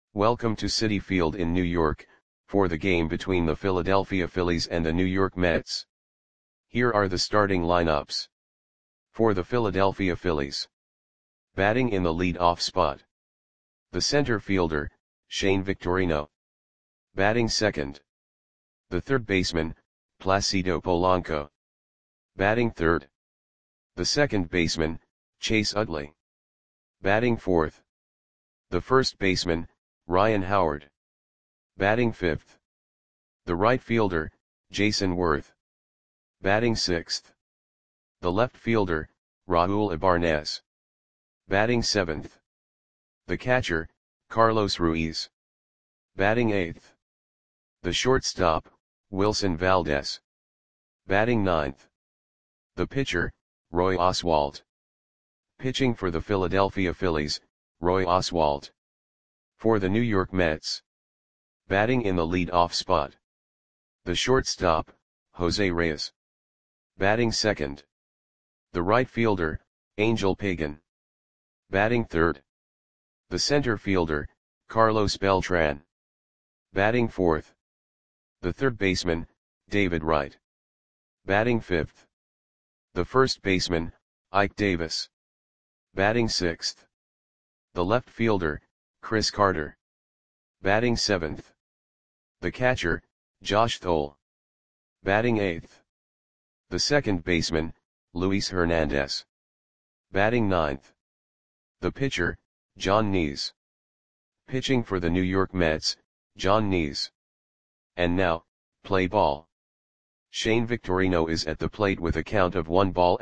Welcome to Citi Field in New York, for the game between the Philadelphia Phillies and the New York Mets. Here are the starting lineups. For the Philadelphia Phillies. Batting in the lead-off spot. The center fielder, Shane Victorino. Batting second. The third baseman, Placido Polanco. Batting third. The second baseman, Chase Utley. Batting fourth. The first baseman, Ryan Howard. Batting fifth. The right fielder, Jason Worth. Batting sixth. The left fielder, Raul Ibanez. Batting seventh. The catcher, Carlos Ruiz. Batting eighth. The shortstop, Wilson Valdez. Batting ninth. The pitcher, Roy Oswalt. Pitching for the Philadelphia Phillies, Roy Oswalt. For the New York Mets. Batting in the lead-off spot. The shortstop, Jose Reyes. Batting second. The right fielder, Angel Pagan. Batting third. The center fielder, Carlos Beltran. Batting fourth. The third baseman, David Wright. Batting fifth. The first baseman, Ike Davis. Batting sixth. The left fielder, Chris Carter. Batting seventh. The catcher, Josh Thole. Batting eighth. The second baseman, Luis Hernandez. Batting ninth. The pitcher, John Nees. Pitching for the New York Mets, John Nees. And now, play ball. Shane Victorino is at the plate with a count of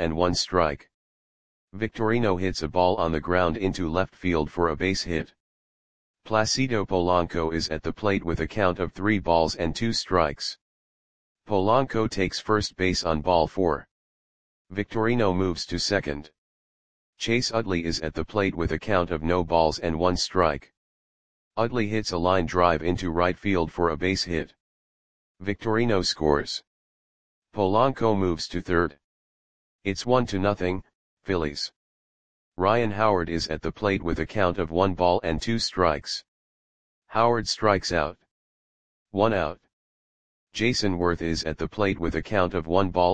1-1 Victorino hits a ball on the ground into left field for a base hit. Placido Polanco is at the plate with a count of 3-2. Polanco takes first base on ball 4. Victorino moves to second. Chase Utley is at the plate with a count of 0-1. Utley hits a line drive into right field for a base hit. Victorino scores. Polanco moves to third. It's 1-0, Phillies. Ryan Howard is at the plate with a count of 1-2. Howard strikes out. 1 out. Jason Worth is at the plate with a count of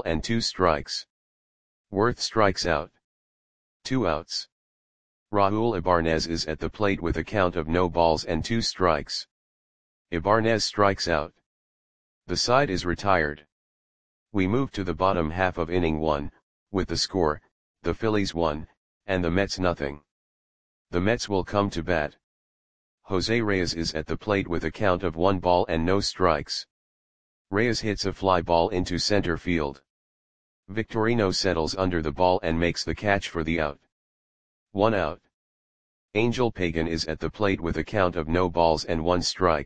1-2. Worth strikes out. 2 outs. Raul Ibanez is at the plate with a count of 0-2. Ibanez strikes out. The side is retired. We move to the bottom half of inning 1, with the score, the Phillies 1, and the Mets nothing. The Mets will come to bat. Jose Reyes is at the plate with a count of 1-0. Reyes hits a fly ball into center field. Victorino settles under the ball and makes the catch for the out. 1 out. Angel Pagan is at the plate with a count of 0-1.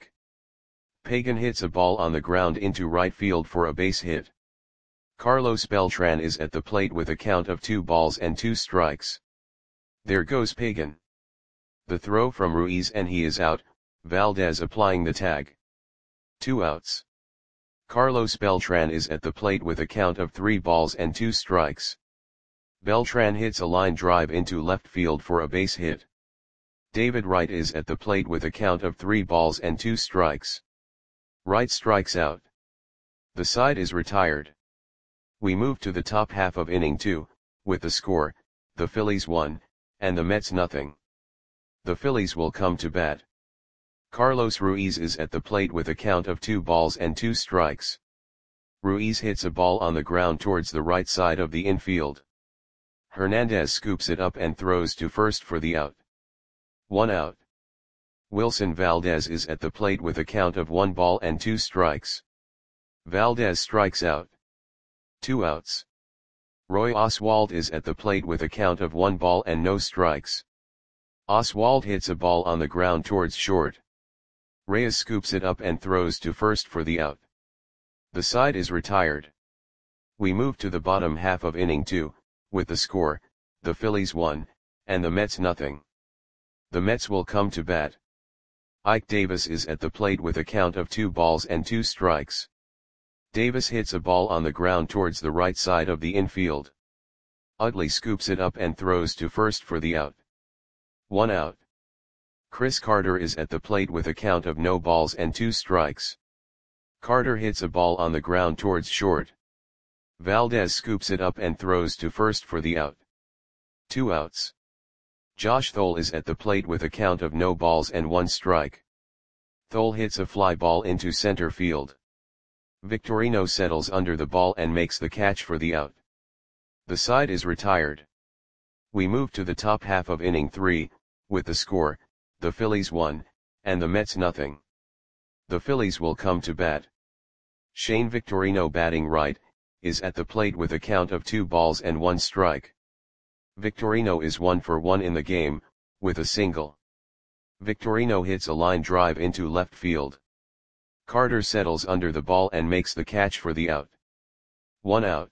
Pagan hits a ball on the ground into right field for a base hit. Carlos Beltran is at the plate with a count of 2-2. There goes Pagan. The throw from Ruiz and he is out, Valdez applying the tag. 2 outs. Carlos Beltran is at the plate with a count of 3-2. Beltran hits a line drive into left field for a base hit. David Wright is at the plate with a count of 3-2. Wright strikes out. The side is retired. We move to the top half of inning 2, with the score, the Phillies 1, and the Mets nothing. The Phillies will come to bat. Carlos Ruiz is at the plate with a count of 2-2. Ruiz hits a ball on the ground towards the right side of the infield. Hernandez scoops it up and throws to first for the out. 1 out. Wilson Valdez is at the plate with a count of 1-2. Valdez strikes out. 2 outs. Roy Oswalt is at the plate with a count of 1-0. Oswalt hits a ball on the ground towards short. Reyes scoops it up and throws to first for the out. The side is retired. We move to the bottom half of inning 2, with the score, the Phillies 1, and the Mets nothing. The Mets will come to bat. Ike Davis is at the plate with a count of 2-2. Davis hits a ball on the ground towards the right side of the infield. Utley scoops it up and throws to first for the out. 1 out. Chris Carter is at the plate with a count of no balls and 2 strikes. Carter hits a ball on the ground towards short. Valdez scoops it up and throws to first for the out. 2 outs. Josh Thole is at the plate with a count of no balls and 1 strike. Thole hits a fly ball into center field. Victorino settles under the ball and makes the catch for the out. The side is retired. We move to the top half of inning 3, with the score, the Phillies 1, and the Mets nothing. The Phillies will come to bat. Shane Victorino, batting right, is at the plate with a count of 2 balls and 1 strike. Victorino is 1 for 1 in the game, with a single. Victorino hits a line drive into left field. Carter settles under the ball and makes the catch for the out. 1 out.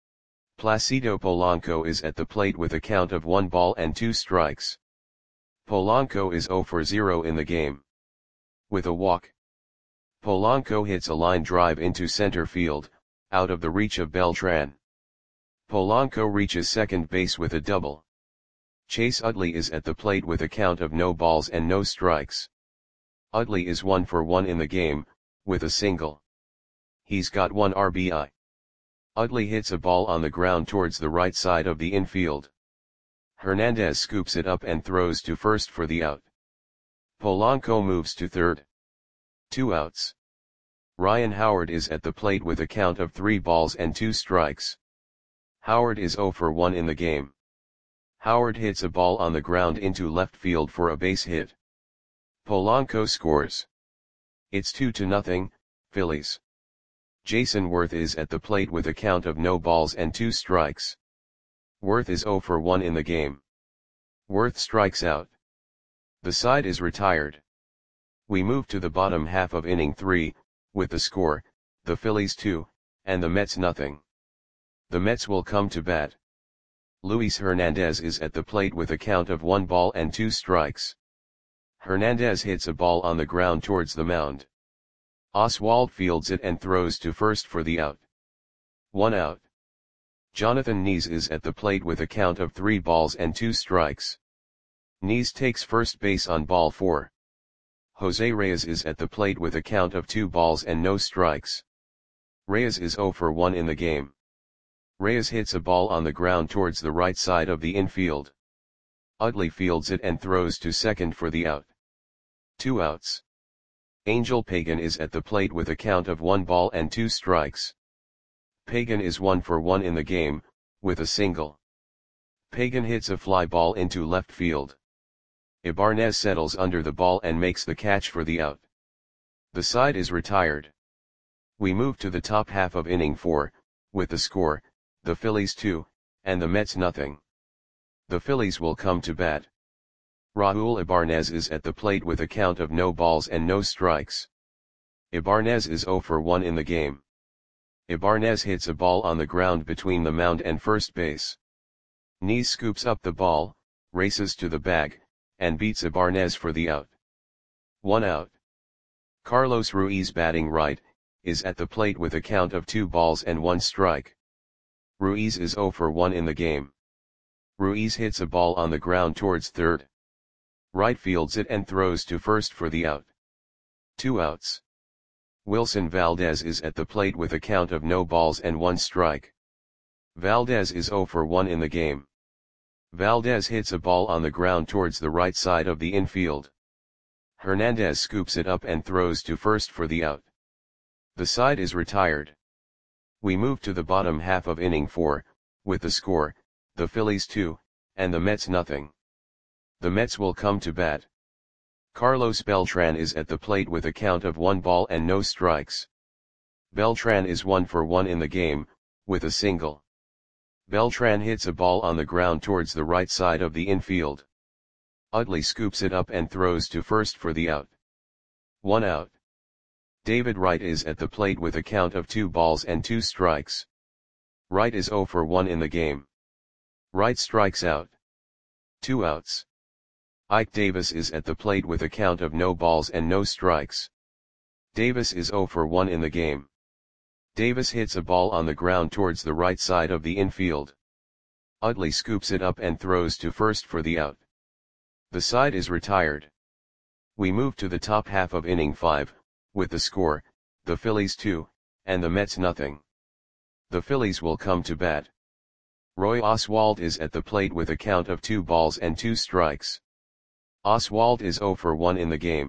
Placido Polanco is at the plate with a count of 1 ball and 2 strikes. Polanco is 0 for 0 in the game. With a walk. Polanco hits a line drive into center field, out of the reach of Beltran. Polanco reaches second base with a double. Chase Utley is at the plate with a count of no balls and no strikes. Utley is 1 for 1 in the game, with a single. He's got 1 RBI. Utley hits a ball on the ground towards the right side of the infield. Hernandez scoops it up and throws to first for the out. Polanco moves to third. 2 outs. Ryan Howard is at the plate with a count of 3 balls and 2 strikes. Howard is 0 for 1 in the game. Howard hits a ball on the ground into left field for a base hit. Polanco scores. It's 2-0, Phillies. Jason Worth is at the plate with a count of no balls and 2 strikes. Worth is 0 for 1 in the game. Worth strikes out. The side is retired. We move to the bottom half of inning 3, with the score, the Phillies 2, and the Mets nothing. The Mets will come to bat. Luis Hernandez is at the plate with a count of 1 ball and 2 strikes. Hernandez hits a ball on the ground towards the mound. Oswald fields it and throws to first for the out. 1 out. Jonathan Nees is at the plate with a count of 3 balls and 2 strikes. Nees takes first base on ball 4. Jose Reyes is at the plate with a count of 2 balls and no strikes. Reyes is 0 for 1 in the game. Reyes hits a ball on the ground towards the right side of the infield. Utley fields it and throws to second for the out. 2 outs. Angel Pagan is at the plate with a count of 1 ball and 2 strikes. Pagan is 1 for 1 in the game, with a single. Pagan hits a fly ball into left field. Ibanez settles under the ball and makes the catch for the out. The side is retired. We move to the top half of inning 4, with the score, the Phillies 2, and the Mets nothing. The Phillies will come to bat. Raul Ibanez is at the plate with a count of no balls and no strikes. Ibanez is 0 for 1 in the game. Ibanez hits a ball on the ground between the mound and first base. Nees scoops up the ball, races to the bag, and beats Ibanez for the out. 1 out. Carlos Ruiz, batting right, is at the plate with a count of 2 balls and 1 strike. Ruiz is 0 for 1 in the game. Ruiz hits a ball on the ground towards third. Right fields it and throws to first for the out. 2 outs. Wilson Valdez is at the plate with a count of no balls and 1 strike. Valdez is 0 for 1 in the game. Valdez hits a ball on the ground towards the right side of the infield. Hernandez scoops it up and throws to first for the out. The side is retired. We move to the bottom half of inning 4, with the score, the Phillies 2, and the Mets nothing. The Mets will come to bat. Carlos Beltran is at the plate with a count of 1 ball and no strikes. Beltran is 1 for 1 in the game, with a single. Beltran hits a ball on the ground towards the right side of the infield. Utley scoops it up and throws to first for the out. 1 out. David Wright is at the plate with a count of 2 balls and 2 strikes. Wright is 0 for 1 in the game. Wright strikes out. 2 outs. Ike Davis is at the plate with a count of no balls and no strikes. Davis is 0 for 1 in the game. Davis hits a ball on the ground towards the right side of the infield. Utley scoops it up and throws to first for the out. The side is retired. We move to the top half of inning 5, with the score, the Phillies 2, and the Mets nothing. The Phillies will come to bat. Roy Oswalt is at the plate with a count of 2 balls and 2 strikes. Oswalt is 0 for 1 in the game.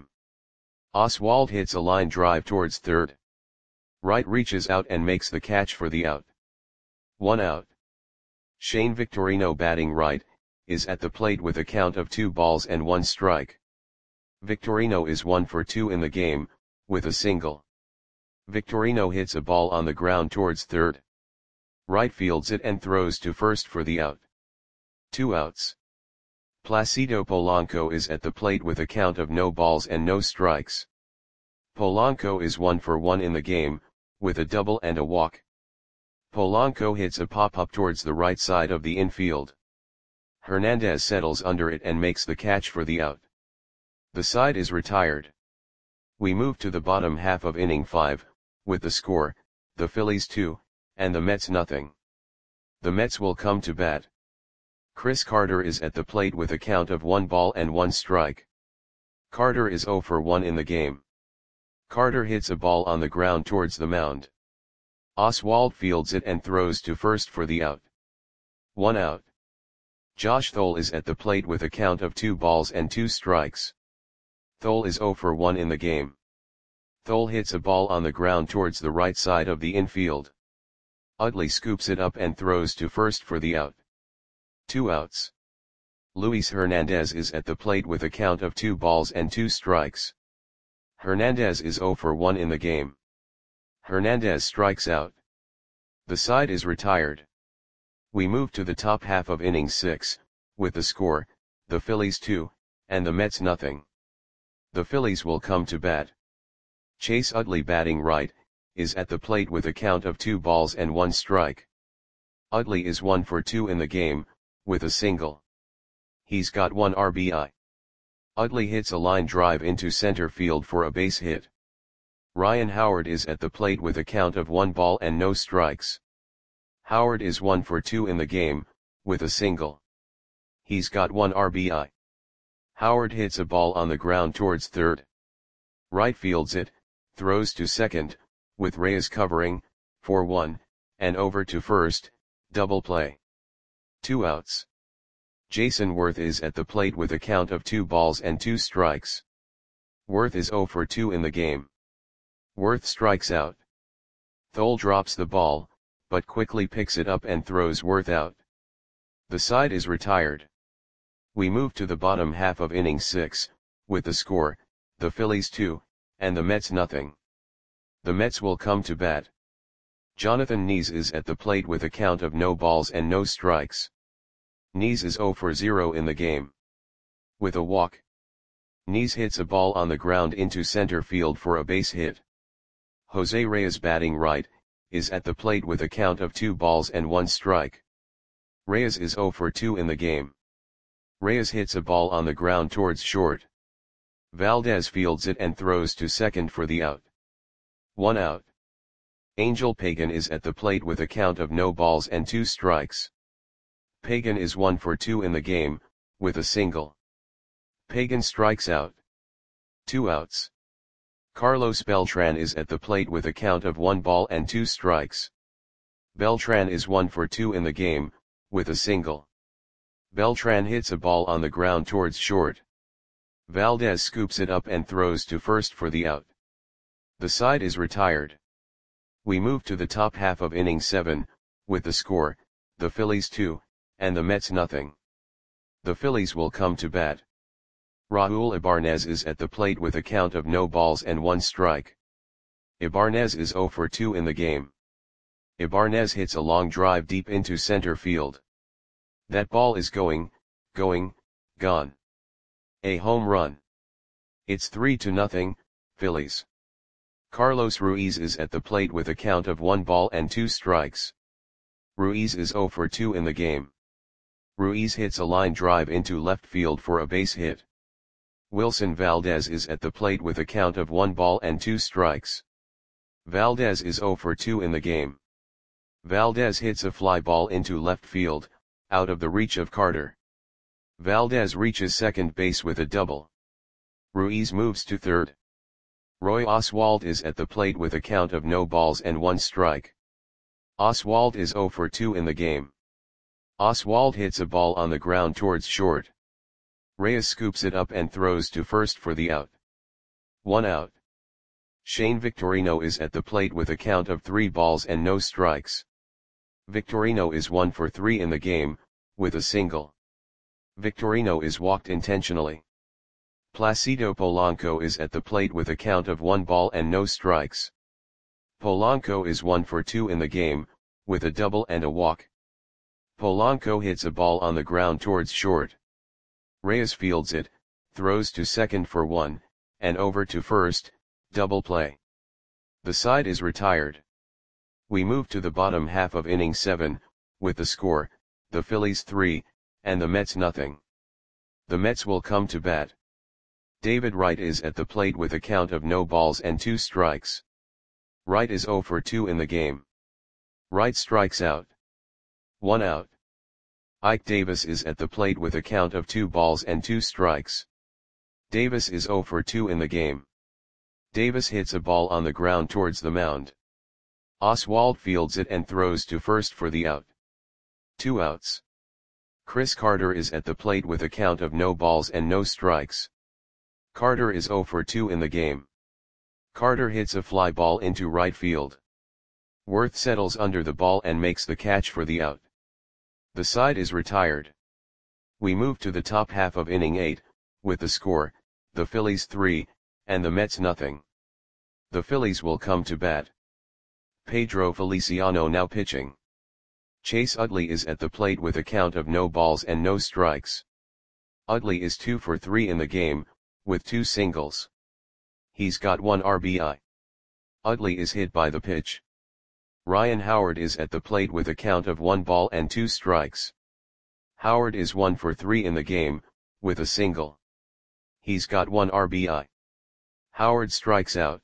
Oswalt hits a line drive towards third. Wright reaches out and makes the catch for the out. 1 out. Shane Victorino, batting right, is at the plate with a count of 2 balls and 1 strike. Victorino is 1 for 2 in the game, with a single. Victorino hits a ball on the ground towards third. Wright fields it and throws to first for the out. 2 outs. Placido Polanco is at the plate with a count of no balls and no strikes. Polanco is 1 for 1 in the game, with a double and a walk. Polanco hits a pop-up towards the right side of the infield. Hernandez settles under it and makes the catch for the out. The side is retired. We move to the bottom half of inning 5, with the score, the Phillies 2, and the Mets nothing. The Mets will come to bat. Chris Carter is at the plate with a count of 1 ball and 1 strike. Carter is 0 for 1 in the game. Carter hits a ball on the ground towards the mound. Oswalt fields it and throws to first for the out. 1 out. Josh Thole is at the plate with a count of 2 balls and 2 strikes. Thole is 0 for 1 in the game. Thole hits a ball on the ground towards the right side of the infield. Utley scoops it up and throws to first for the out. 2 outs. Luis Hernandez is at the plate with a count of 2 balls and 2 strikes. Hernandez is 0 for 1 in the game. Hernandez strikes out. The side is retired. We move to the top half of inning 6, with the score, the Phillies 2, and the Mets nothing. The Phillies will come to bat. Chase Utley, batting right, is at the plate with a count of 2 balls and 1 strike. Utley is 1 for 2 in the game, with a single. He's got 1 RBI. Utley hits a line drive into center field for a base hit. Ryan Howard is at the plate with a count of 1 ball and no strikes. Howard is 1 for 2 in the game, with a single. He's got 1 RBI. Howard hits a ball on the ground towards third. Wright fields it, throws to second, with Reyes covering, for 1, and over to first, double play. 2 outs. Jason Worth is at the plate with a count of 2 balls and 2 strikes. Worth is 0 for 2 in the game. Worth strikes out. Thole drops the ball, but quickly picks it up and throws Worth out. The side is retired. We move to the bottom half of inning 6, with the score, the Phillies 2, and the Mets nothing. The Mets will come to bat. Jonathan Nees is at the plate with a count of no balls and no strikes. Nees is 0 for 0 in the game. With a walk. Nees hits a ball on the ground into center field for a base hit. Jose Reyes, batting right, is at the plate with a count of 2 balls and 1 strike. Reyes is 0 for 2 in the game. Reyes hits a ball on the ground towards short. Valdez fields it and throws to second for the out. 1 out. Angel Pagan is at the plate with a count of no balls and 2 strikes. Pagan is 1 for 2 in the game, with a single. Pagan strikes out. 2 outs. Carlos Beltran is at the plate with a count of 1 ball and 2 strikes. Beltran is 1 for 2 in the game, with a single. Beltran hits a ball on the ground towards short. Valdez scoops it up and throws to first for the out. The side is retired. We move to the top half of inning 7, with the score, the Phillies 2, and the Mets nothing. The Phillies will come to bat. Raul Ibanez is at the plate with a count of no balls and 1 strike. Ibanez is 0 for 2 in the game. Ibanez hits a long drive deep into center field. That ball is going, gone. A home run. It's 3-0, Phillies. Carlos Ruiz is at the plate with a count of 1 ball and 2 strikes. Ruiz is 0 for 2 in the game. Ruiz hits a line drive into left field for a base hit. Wilson Valdez is at the plate with a count of 1 ball and 2 strikes. Valdez is 0 for 2 in the game. Valdez hits a fly ball into left field, out of the reach of Carter. Valdez reaches second base with a double. Ruiz moves to third. Roy Oswalt is at the plate with a count of no balls and 1 strike. Oswalt is 0 for 2 in the game. Oswalt hits a ball on the ground towards short. Reyes scoops it up and throws to first for the out. 1 out. Shane Victorino is at the plate with a count of 3 balls and no strikes. Victorino is 1 for 3 in the game, with a single. Victorino is walked intentionally. Placido Polanco is at the plate with a count of 1 ball and no strikes. Polanco is 1 for 2 in the game, with a double and a walk. Polanco hits a ball on the ground towards short. Reyes fields it, throws to second for 1, and over to first, double play. The side is retired. We move to the bottom half of inning 7, with the score, the Phillies 3, and the Mets nothing. The Mets will come to bat. David Wright is at the plate with a count of no balls and 2 strikes. Wright is 0 for 2 in the game. Wright strikes out. 1 out. Ike Davis is at the plate with a count of 2 balls and 2 strikes. Davis is 0 for 2 in the game. Davis hits a ball on the ground towards the mound. Oswalt fields it and throws to first for the out. 2 outs. Chris Carter is at the plate with a count of no balls and no strikes. Carter is 0 for 2 in the game. Carter hits a fly ball into right field. Worth settles under the ball and makes the catch for the out. The side is retired. We move to the top half of inning 8, with the score, the Phillies 3, and the Mets nothing. The Phillies will come to bat. Pedro Feliciano now pitching. Chase Utley is at the plate with a count of no balls and no strikes. Utley is 2 for 3 in the game, with 2 singles. He's got 1 RBI. Utley is hit by the pitch. Ryan Howard is at the plate with a count of 1 ball and 2 strikes. Howard is 1 for 3 in the game, with a single. He's got 1 RBI. Howard strikes out.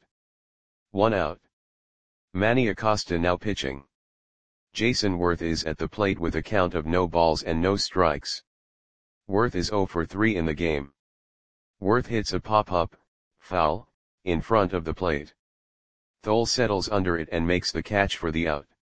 1 out. Manny Acosta now pitching. Jason Worth is at the plate with a count of no balls and no strikes. Worth is 0 for 3 in the game. Worth hits a pop-up, foul, in front of the plate. Thole settles under it and makes the catch for the out.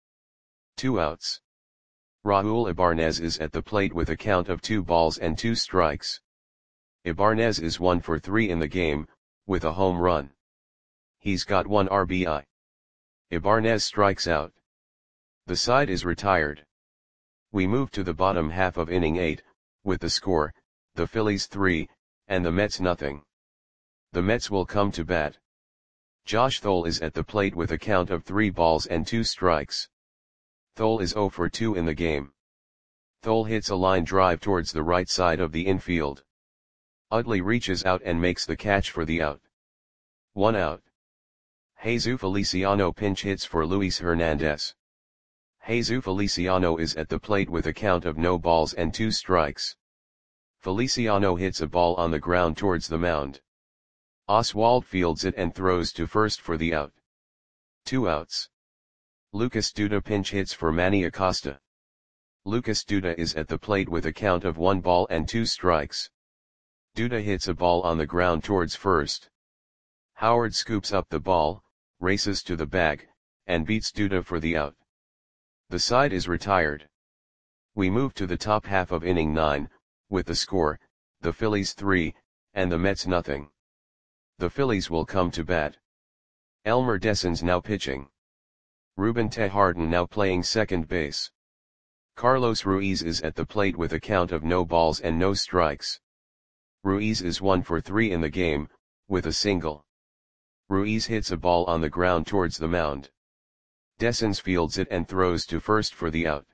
2 outs. Raul Ibanez is at the plate with a count of 2 balls and 2 strikes. Ibanez is 1 for 3 in the game, with a home run. He's got 1 RBI. Ibanez strikes out. The side is retired. We move to the bottom half of inning 8, with the score, the Phillies 3, and the Mets nothing. The Mets will come to bat. Josh Thole is at the plate with a count of 3 balls and 2 strikes. Thole is 0 for 2 in the game. Thole hits a line drive towards the right side of the infield. Utley reaches out and makes the catch for the out. 1 out. Jesus Feliciano pinch hits for Luis Hernandez. Jesus Feliciano is at the plate with a count of no balls and 2 strikes. Feliciano hits a ball on the ground towards the mound. Oswalt fields it and throws to first for the out. 2 outs. Lucas Duda pinch hits for Manny Acosta. Lucas Duda is at the plate with a count of 1 ball and 2 strikes. Duda hits a ball on the ground towards first. Howard scoops up the ball, races to the bag, and beats Duda for the out. The side is retired. We move to the top half of inning 9, with the score, the Phillies 3, and the Mets nothing. The Phillies will come to bat. Elmer Dessens now pitching. Ruben Tejarden now playing second base. Carlos Ruiz is at the plate with a count of no balls and no strikes. Ruiz is 1 for 3 in the game, with a single. Ruiz hits a ball on the ground towards the mound. Dessens fields it and throws to first for the out.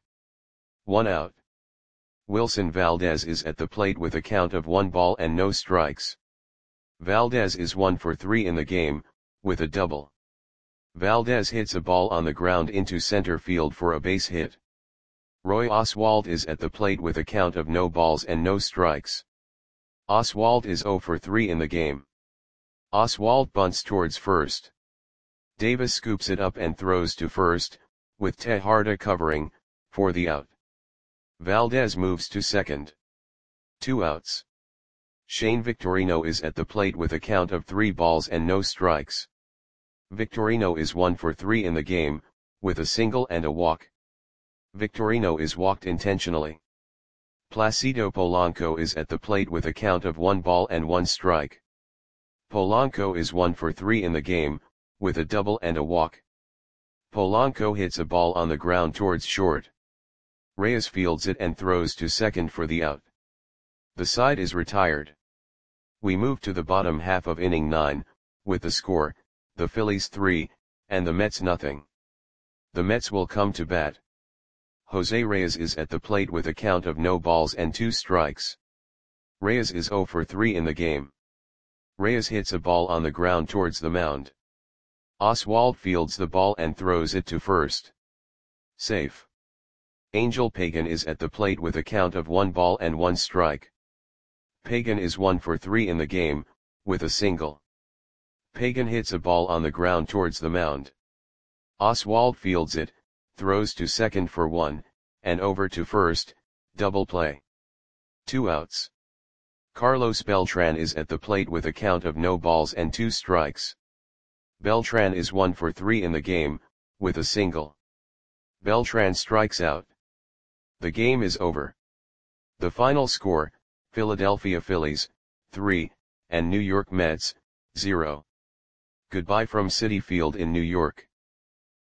1 out. Wilson Valdez is at the plate with a count of 1 ball and no strikes. Valdez is 1 for 3 in the game, with a double. Valdez hits a ball on the ground into center field for a base hit. Roy Oswalt is at the plate with a count of no balls and no strikes. Oswalt is 0 for 3 in the game. Oswalt bunts towards first. Davis scoops it up and throws to first, with Tejarden covering, for the out. Valdez moves to second. 2 outs. Shane Victorino is at the plate with a count of 3 balls and no strikes. Victorino is 1 for 3 in the game, with a single and a walk. Victorino is walked intentionally. Placido Polanco is at the plate with a count of 1 ball and 1 strike. Polanco is 1 for 3 in the game, with a double and a walk. Polanco hits a ball on the ground towards short. Reyes fields it and throws to second for the out. The side is retired. We move to the bottom half of inning 9, with the score, the Phillies 3, and the Mets nothing. The Mets will come to bat. Jose Reyes is at the plate with a count of no balls and 2 strikes. Reyes is 0 for 3 in the game. Reyes hits a ball on the ground towards the mound. Oswalt fields the ball and throws it to first. Safe. Angel Pagan is at the plate with a count of 1 ball and 1 strike. Pagan is 1 for 3 in the game, with a single. Pagan hits a ball on the ground towards the mound. Oswalt fields it, throws to second for 1, and over to first, double play. 2 outs. Carlos Beltran is at the plate with a count of no balls and 2 strikes. Beltran is 1 for 3 in the game, with a single. Beltran strikes out. The game is over. The final score, Philadelphia Phillies, 3, and New York Mets, 0. Goodbye from Citi Field in New York.